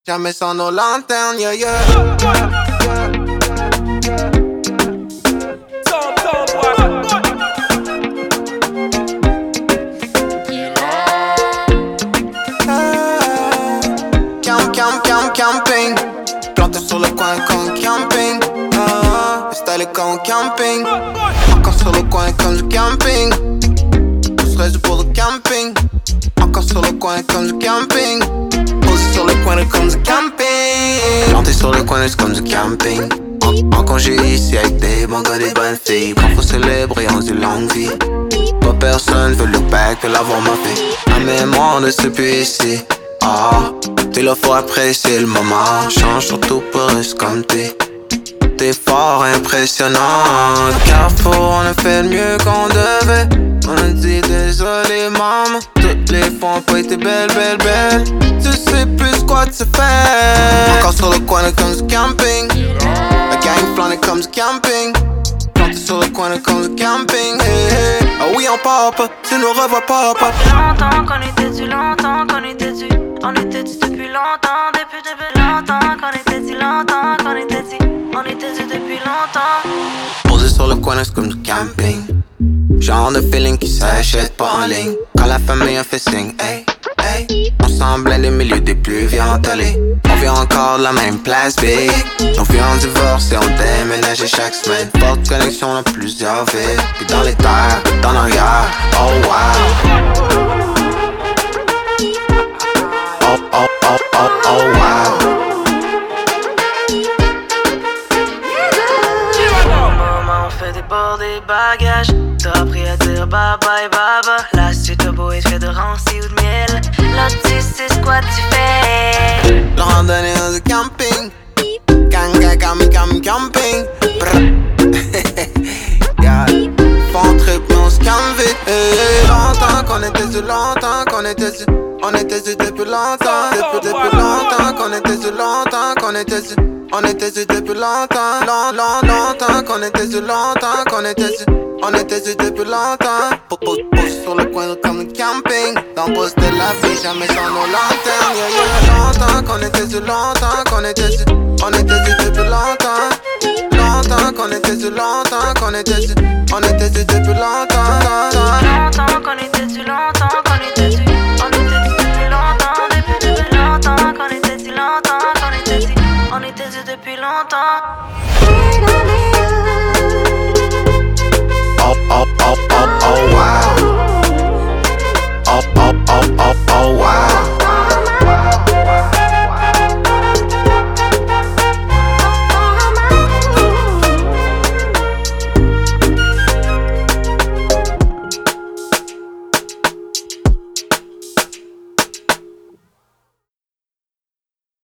Jamais sans nos lanternes, yeah, yeah. Camping. Planté sur le coin comme camping. Installé comme camping. Encore sur le coin comme du camping. Je serais pour le camping. Encore sur le coin comme du camping. Posé sur le coin comme du camping. Planté sur le coin comme du camping. En congé ici avec des bons gars, des bonnes filles. Quand faut célébrer, on dit longue vie. Pas personne veut look back, veut l'avoir ma vie. La mémoire ne se plus ici. T'es là, faut apprécier le moment. Change surtout pour rester comme t'es fort, impressionnant. Carrefour, on a fait le mieux qu'on devait. On a dit désolé maman. Toutes les fois ont pas été belles. Tu sais plus quoi tu fais. Encore sur le coin comme du camping. La gang planée comme du camping. Planté sur le coin comme du camping. Hey. Ah oui on pop, tu nous revois pop. Longtemps qu'on était dû, longtemps qu'on était dû. On était dû depuis longtemps, depuis longtemps qu'on était dû, longtemps qu'on était dû. On était dû depuis longtemps. Posé sur le coin comme du camping. Genre de feeling qui s'achète pas en ligne. Quand la famille a fait signe, hey, hey. On semble des milieux des plus violents-allés. On vit encore de la même place, big. Nos vies en divorce et on déménage chaque semaine. Forte connexion dans plusieurs villes. Puis dans les terres, dans l'arrière, oh wow. Oh wow. Maman, on fait des bords, des bagages. T'as appris à dire bye bye baba. La suite au beau effet de rancy ou de miel. Là tu sais ce quoi tu fais. Le randonnée dans du camping. Camping. Yeah. Font trip mais on se calme vite. Longtemps qu'on était dû, longtemps qu'on était dû. On était dû depuis longtemps. Depuis longtemps qu'on était dû, longtemps qu'on était dû. On était dû depuis longtemps. Longtemps qu'on était dû, longtemps qu'on était dû. On était dû depuis longtemps. Pose sur le coin comme le camping. Dans le poste de la vie, jamais sans nos lanternes. Yeah, yeah. Longtemps qu'on était dû, longtemps qu'on était dû. On était dû depuis longtemps. Longtemps qu'on était dû, longtemps qu'on était dû. On était dû depuis longtemps. Longtemps qu'on était dû, longtemps qu'on était dû. On était dû depuis longtemps, depuis longtemps qu'on était dû, longtemps qu'on était dû. On était dû depuis longtemps. Oh wow. Oh wow.